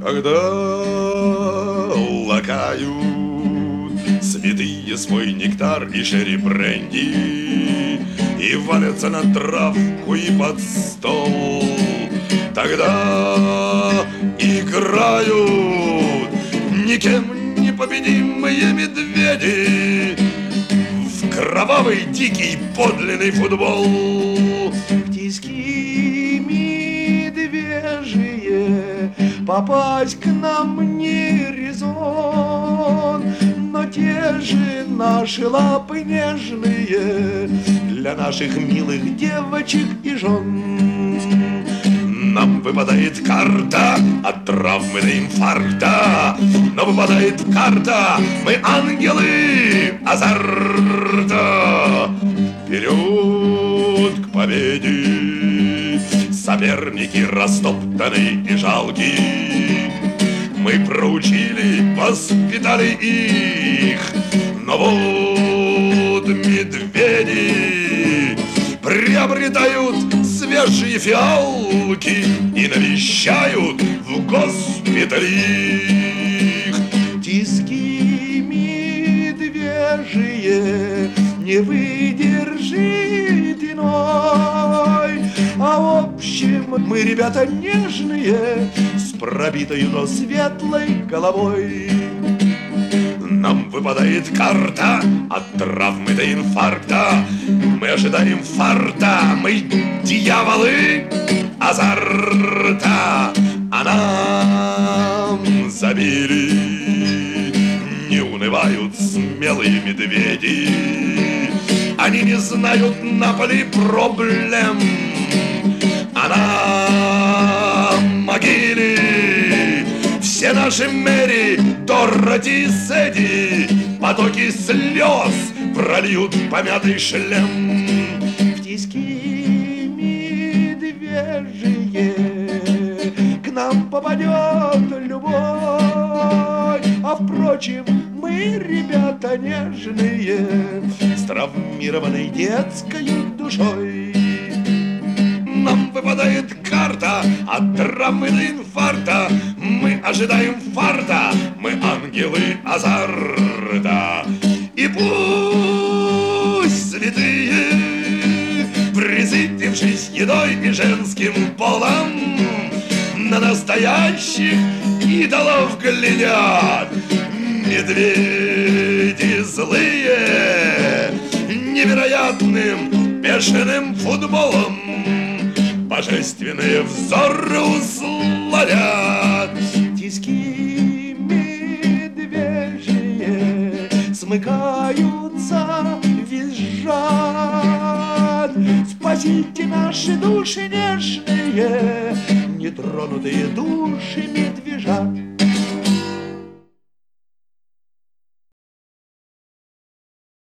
когда лакают святые свой нектар и шерри бренди и валятся на травку и под стол, тогда играют никем не победимые медведи в кровавый, дикий, подлинный футбол. В тиски медвежьи попасть к нам не резон, но те же наши лапы нежные для наших милых девочек и жен. Нам выпадает карта от травмы до инфаркта, но выпадает карта, мы ангелы азарта. Вперед к победе, соперники растоптаны и жалки. Мы проучили, воспитали их, но вот медведи приобретают свежие фиалки и навещают в госпитале их. Тиски медвежьи не выдержит иной, а в общем мы, ребята нежные, с пробитой, но светлой головой. Нам выпадает карта от травмы до инфаркта, мы ожидаем фарта, мы дьяволы азарта, а нам забили. Не унывают смелые медведи, они не знают на поле проблем, а на могиле все наши Мэри, Дороти, Сэдди потоки слез прольют помятый шлем. В тиски медвежьи к нам попадет любовь, а впрочем мы, ребята нежные, с травмированной детской душой. Нам выпадает карта от травмы до инфаркта, мы ожидаем фарта, мы ангелы азарта. И пусть святые, присытившись едой и женским полом, на настоящих идолов глядят медведи злые, невероятным бешеным футболом божественные взоры усладят. Тиски медвежьи смыкаются, визжат. Спасите наши души нежные, нетронутые души медвежат.